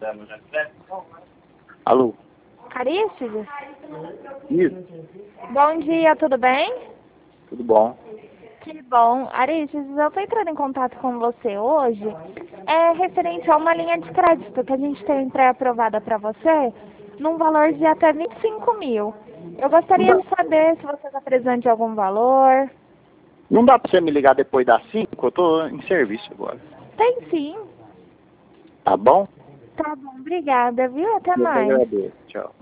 Alô? Aristides? Isso, Bom dia, tudo bem? tudo bom. Que bom. Aristides, eu estou entrando em contato com você hoje. É referente a uma linha de crédito que a gente tem pré-aprovada para você, num valor de até 25 mil. Eu gostaria de saber se você está precisando de algum valor. Não dá pra você me ligar depois das 5? Eu tô em serviço agora. Tem sim. Tá bom? Tá bom, obrigada, viu? Até Eu que mais. agradeço. Tchau.